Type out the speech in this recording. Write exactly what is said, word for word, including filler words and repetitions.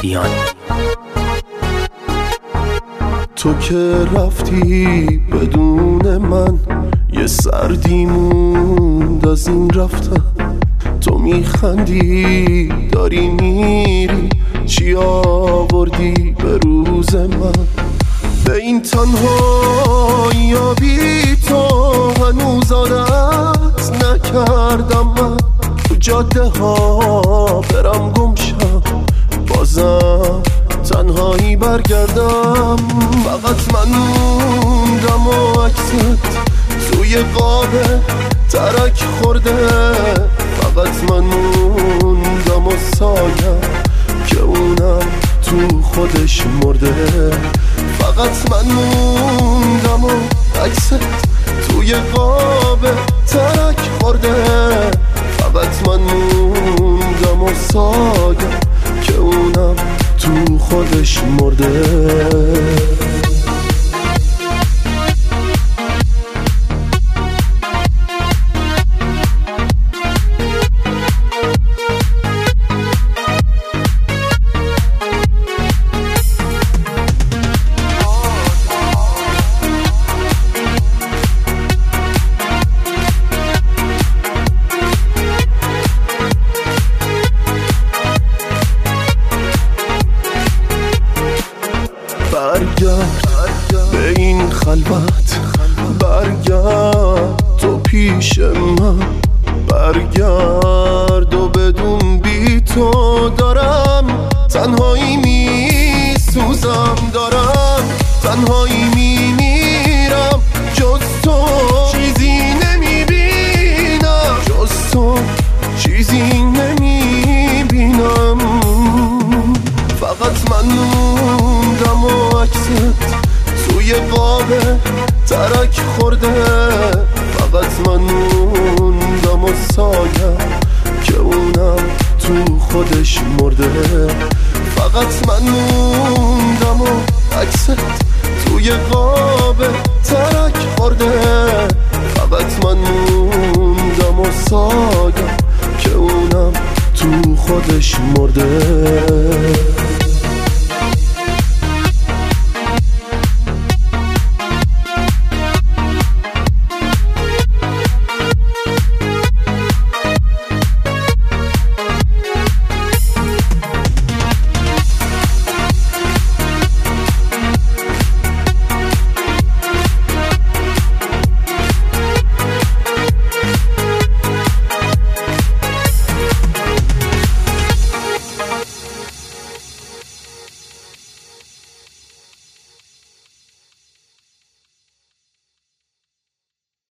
مهدیان. تو که رفتی بدون من، یه سردی موند از این رفتن. تو میخندی داری میری، چی آوردی به روز من؟ به این تنهایی بی تو هنوز عادت نکردم من. تو جاده ها برم گم شم، بازم تنهایی برگردم. فقط من موندم و عکست توی قاب ترک خورده. فقط من موندم و سایم که اونم تو خودش مرده. فقط من موندم و عکست توی قاب ترک خورده. فقط من موندم و سایم که اونم تو خودش مرده. برگرد به این خلوت، برگرد تو پیش من. برگرد و بدون بی تو دارم تنهایی می سوزم، دارم تنهایی می میرم. جز تو چیزی نمی بینم، جز تو چیزی نمی بینم. فقط من موندم و عکست توی قاب ترک خورده. فقط من موندم و سایم که اونم تو خودش مرده. فقط من موندم و عکست توی قاب ترک خورده. فقط من موندم و سایم که اونم تو خودش مرده.